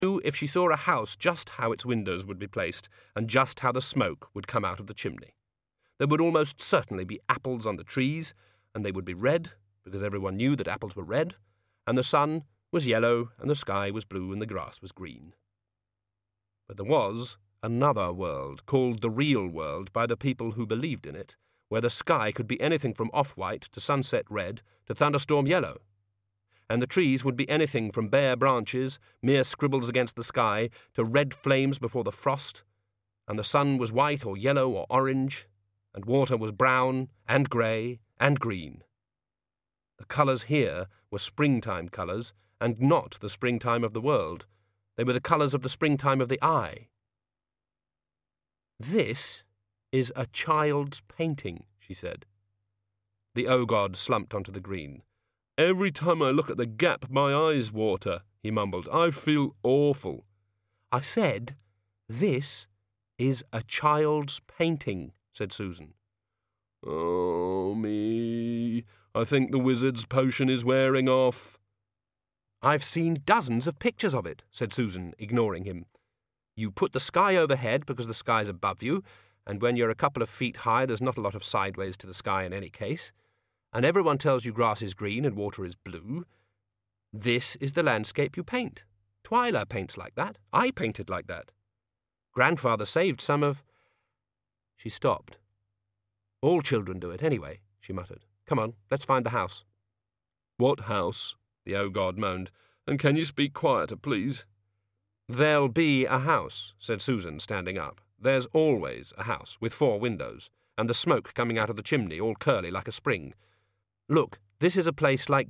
knew if she saw a house just how its windows would be placed and just how the smoke would come out of the chimney. There would almost certainly be apples on the trees, and they would be red, because everyone knew that apples were red, and the sun was yellow, and the sky was blue, and the grass was green. But there was another world, called the real world by the people who believed in it, where the sky could be anything from off-white to sunset red to thunderstorm yellow. And the trees would be anything from bare branches, mere scribbles against the sky, to red flames before the frost, and the sun was white or yellow or orange, and water was brown and grey and green. The colours here were springtime colours, and not the springtime of the world. They were the colours of the springtime of the eye. "This is a child's painting," she said. The O-God slumped onto the green. "Every time I look at the gap, my eyes water," he mumbled. "I feel awful." "I said, this is a child's painting," said Susan. "Oh, me. I think the wizard's potion is wearing off." "I've seen dozens of pictures of it," said Susan, ignoring him. "You put the sky overhead because the sky's above you, and when you're a couple of feet high there's not a lot of sideways to the sky in any case. And everyone tells you grass is green and water is blue. This is the landscape you paint. Twyla paints like that. I painted like that. Grandfather saved some of—" She stopped. "All children do it anyway," she muttered. "Come on, let's find the house." "What house?" the O-God moaned. "And can you speak quieter, please?" "There'll be a house," said Susan, standing up. "There's always a house, with 4 windows, and the smoke coming out of the chimney, all curly like a spring. Look, this is a place like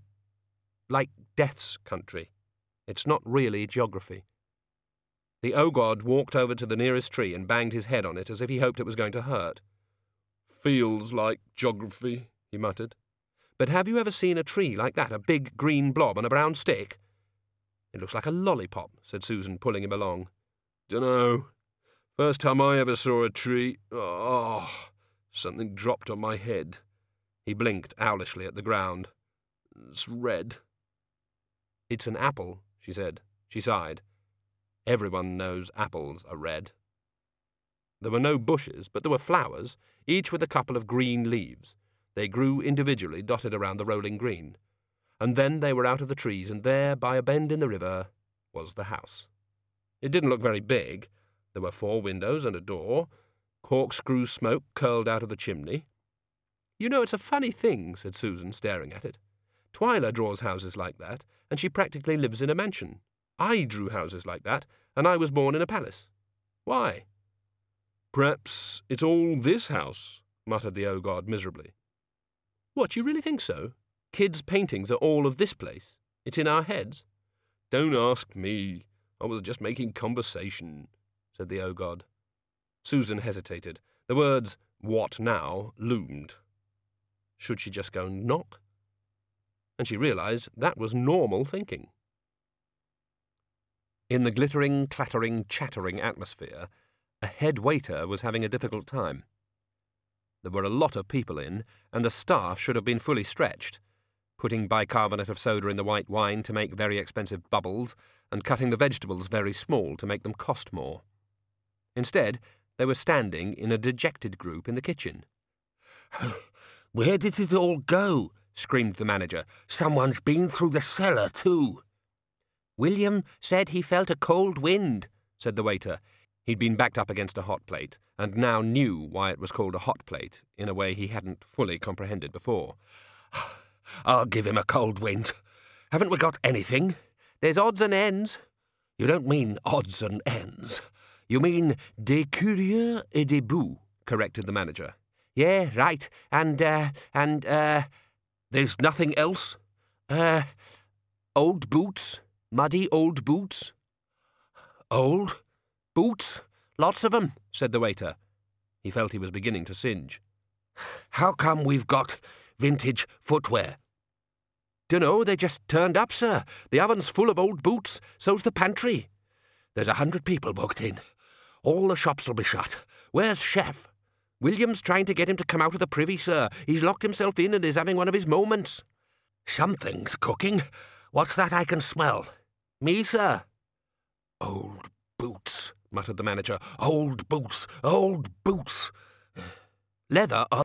Death's country. It's not really geography." The O-God walked over to the nearest tree and banged his head on it as if he hoped it was going to hurt. "Feels like geography," he muttered. "But have you ever seen a tree like that, a big green blob on a brown stick?" "It looks like a lollipop," said Susan, pulling him along. "Dunno. First time I ever saw a tree. Oh, something dropped on my head." He blinked owlishly at the ground. "It's red." "It's an apple," she said. She sighed. Everyone knows apples are red. There were no bushes, but there were flowers, each with a couple of green leaves. They grew individually, dotted around the rolling green. And then they were out of the trees, and there, by a bend in the river, was the house. It didn't look very big. There were 4 windows and a door. Corkscrew smoke curled out of the chimney. "You know, it's a funny thing," said Susan, staring at it. "Twyla draws houses like that, and she practically lives in a mansion. I drew houses like that, and I was born in a palace. Why?" "Perhaps it's all this house," muttered the O-God miserably. "What, you really think so? Kids' paintings are all of this place? It's in our heads?" "Don't ask me. I was just making conversation," said the O-God. Susan hesitated. The words, "What now?" loomed. Should she just go and knock? And she realised that was normal thinking. In the glittering, clattering, chattering atmosphere, a head waiter was having a difficult time. There were a lot of people in, and the staff should have been fully stretched, putting bicarbonate of soda in the white wine to make very expensive bubbles, and cutting the vegetables very small to make them cost more. Instead, they were standing in a dejected group in the kitchen. "Where did it all go?" screamed the manager. "Someone's been through the cellar, too." "William said he felt a cold wind," said the waiter. He'd been backed up against a hot plate, and now knew why it was called a hot plate, in a way he hadn't fully comprehended before. "I'll give him a cold wind. Haven't we got anything?" "There's odds and ends." "You don't mean odds and ends. You mean des curieux et des bouts," corrected the manager. "Yeah, right. And, There's nothing else?" Old boots. Muddy old boots." "Old boots? Lots of 'em," said the waiter. He felt he was beginning to singe. "How come we've got vintage footwear?" "Dunno, they just turned up, sir. The oven's full of old boots, so's the pantry." "There's 100 people booked in. All the shops'll be shut. Where's Chef?" "William's trying to get him to come out of the privy, sir. He's locked himself in and is having one of his moments." "Something's cooking. What's that I can smell?" "Me, sir." Old boots, muttered the manager. Old boots, old boots. Leather are